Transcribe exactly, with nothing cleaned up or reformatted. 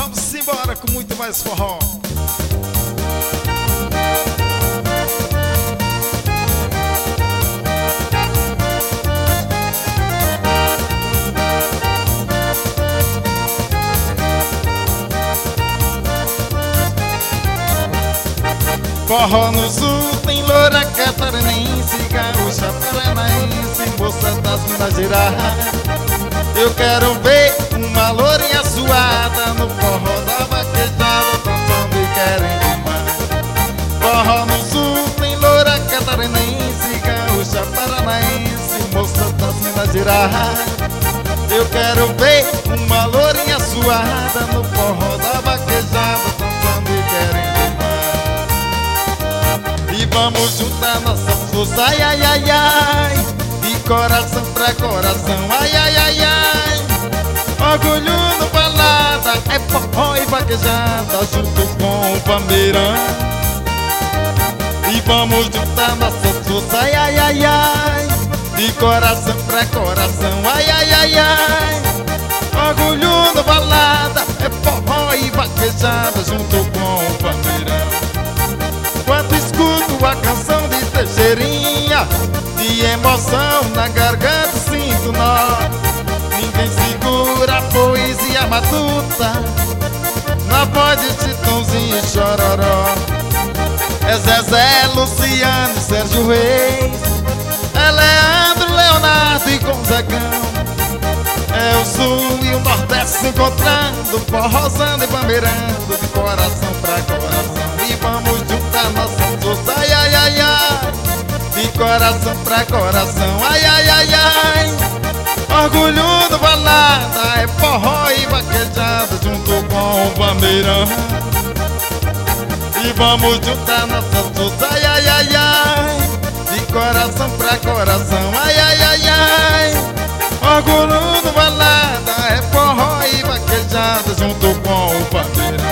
Vamos embora com muito mais forró. Forró no sul tem loura catarinense, gaúcha paranaense, moça das Minas Gerais. Eu quero ver uma lourinha suada no forró da vaquejada, dançando e querendo mais. Forró no sul tem loura catarinense, gaúcha paranaense, moça das Minas Gerais. Eu quero ver uma lourinha suada no forró da vaquejada, dançando e querendo mais. E vamos juntar nossas forças, ai, ai, ai, ai, de coração pra coração, ai, ai, ai, ai. Orgulho no balada, é forró e vaquejada, junto com o Pameirão. E vamos juntar nossas forças, ai, ai, ai, ai, de coração pra coração, ai, ai, ai, ai. Orgulho no balada, é forró e vaquejada, junto com o Pameirão. Quando escuto a canção de Teixeirinha, de emoção na garganta sinto nó. Ninguém segura a poesia matuta na voz de Chitãozinho e Chororó. É Zezé, Luciano e Sérgio Reis, é Leandro, Leonardo e Gonzagão. É o sul e o nordeste se encontrando, forrosando e pameirando, de coração pra coração. E vamos juntar nossas forças, ai, ai, ai, ai, de coração pra coração, ai, ai, ai, ai. Orgulho do balada, é forró e vaquejada, junto com o Pameirão. E vamos juntar nossas forças, ai, ai, ai, ai, de coração pra coração, ai, ai, ai, ai. Orgulho do balada, é forró e vaquejada, junto com o Pameirão.